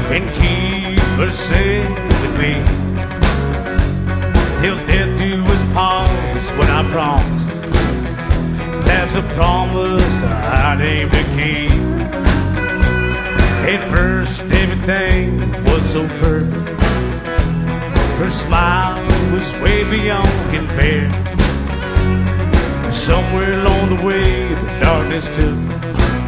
and keep her safe with me. Till death do us part is what I promised. That's a promise I'd aim to keep. At first everything was so perfect. Her smile was way beyond compare. Somewhere along the way the darkness took her.